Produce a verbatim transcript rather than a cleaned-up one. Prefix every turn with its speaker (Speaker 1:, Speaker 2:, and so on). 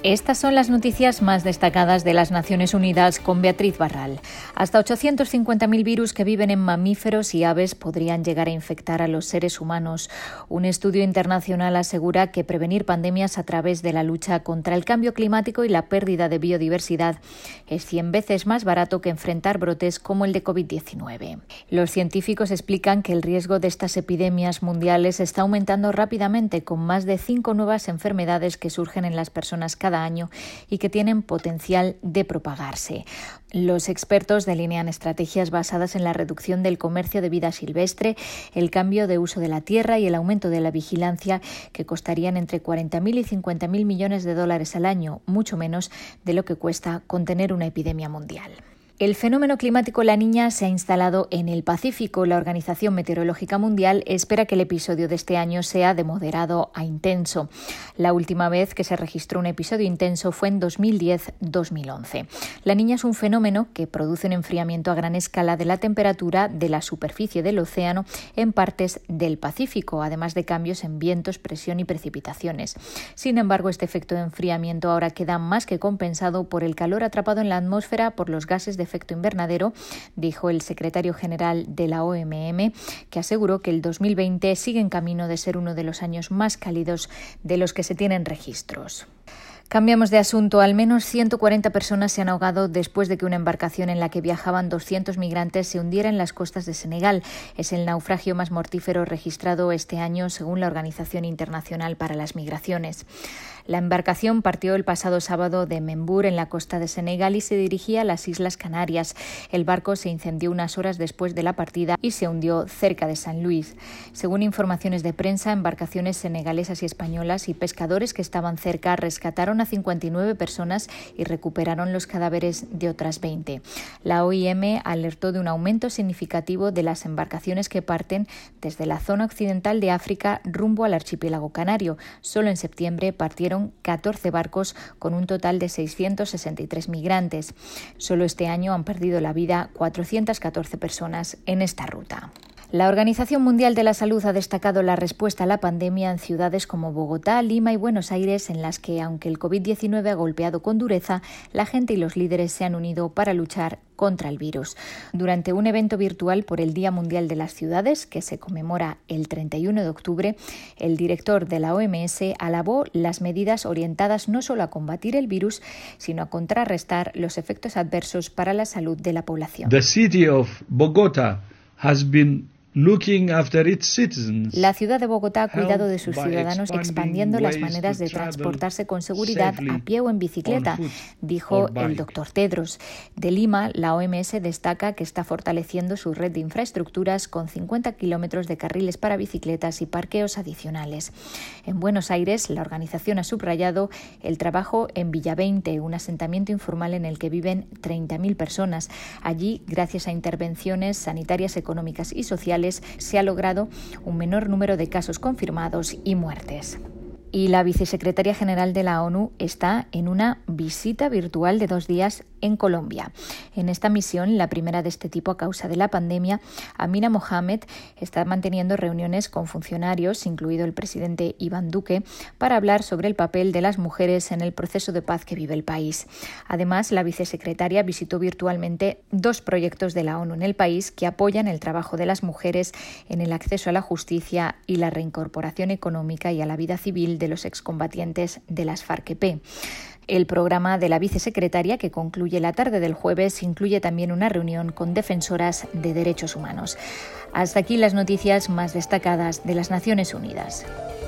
Speaker 1: Estas son las noticias más destacadas de las Naciones Unidas con Beatriz Barral. Hasta ochocientos cincuenta mil virus que viven en mamíferos y aves podrían llegar a infectar a los seres humanos. Un estudio internacional asegura que prevenir pandemias a través de la lucha contra el cambio climático y la pérdida de biodiversidad es cien veces más barato que enfrentar brotes como el de covid diecinueve. Los científicos explican que el riesgo de estas epidemias mundiales está aumentando rápidamente, con más de cinco nuevas enfermedades que surgen en las personas cada año y que tienen potencial de propagarse. Los expertos delinean estrategias basadas en la reducción del comercio de vida silvestre, el cambio de uso de la tierra y el aumento de la vigilancia, que costarían entre cuarenta mil y cincuenta mil millones de dólares al año, mucho menos de lo que cuesta contener una epidemia mundial. El fenómeno climático La Niña se ha instalado en el Pacífico. La Organización Meteorológica Mundial espera que el episodio de este año sea de moderado a intenso. La última vez que se registró un episodio intenso fue en dos mil diez a dos mil once. La Niña es un fenómeno que produce un enfriamiento a gran escala de la temperatura de la superficie del océano en partes del Pacífico, además de cambios en vientos, presión y precipitaciones. Sin embargo, este efecto de enfriamiento ahora queda más que compensado por el calor atrapado en la atmósfera por los gases de efecto invernadero, dijo el secretario general de la O M M, que aseguró que el dos mil veinte sigue en camino de ser uno de los años más cálidos de los que se tienen registros. Cambiamos de asunto. Al menos ciento cuarenta personas se han ahogado después de que una embarcación en la que viajaban doscientos migrantes se hundiera en las costas de Senegal. Es el naufragio más mortífero registrado este año, según la Organización Internacional para las Migraciones. La embarcación partió el pasado sábado de Membur, en la costa de Senegal, y se dirigía a las Islas Canarias. El barco se incendió unas horas después de la partida y se hundió cerca de San Luis. Según informaciones de prensa, embarcaciones senegalesas y españolas y pescadores que estaban cerca rescataron a cincuenta y nueve personas y recuperaron los cadáveres de otras veinte. La O I M alertó de un aumento significativo de las embarcaciones que parten desde la zona occidental de África rumbo al archipiélago canario. Solo en septiembre partieron catorce barcos con un total de seiscientos sesenta y tres migrantes. Solo este año han perdido la vida cuatrocientas catorce personas en esta ruta. La Organización Mundial de la Salud ha destacado la respuesta a la pandemia en ciudades como Bogotá, Lima y Buenos Aires, en las que, aunque el covid diecinueve ha golpeado con dureza, la gente y los líderes se han unido para luchar contra el virus. Durante un evento virtual por el Día Mundial de las Ciudades, que se conmemora el treinta y uno de octubre, el director de la O M S alabó las medidas orientadas no solo a combatir el virus, sino a contrarrestar los efectos adversos para la salud de la población.
Speaker 2: The city of Bogota has been Looking after its citizens.
Speaker 1: La ciudad de Bogotá ha cuidado de sus ciudadanos expandiendo las maneras de transportarse con seguridad a pie o en bicicleta, dijo el doctor Tedros. De Lima, la O M S destaca que está fortaleciendo su red de infraestructuras con cincuenta kilómetros de carriles para bicicletas y parqueos adicionales. En Buenos Aires, la organización ha subrayado el trabajo en Villa veinte, un asentamiento informal en el que viven treinta mil personas. Allí, gracias a intervenciones sanitarias, económicas y sociales, se ha logrado un menor número de casos confirmados y muertes. Y la vicesecretaria general de la ONU está en una visita virtual de dos días en Colombia. En esta misión, la primera de este tipo a causa de la pandemia, Amina Mohamed está manteniendo reuniones con funcionarios, incluido el presidente Iván Duque, para hablar sobre el papel de las mujeres en el proceso de paz que vive el país. Además, la vicesecretaria visitó virtualmente dos proyectos de la ONU en el país que apoyan el trabajo de las mujeres en el acceso a la justicia y la reincorporación económica y a la vida civil de los excombatientes de las FARC-E P. El programa de la vicesecretaria, que concluye la tarde del jueves, incluye también una reunión con defensoras de derechos humanos. Hasta aquí las noticias más destacadas de las Naciones Unidas.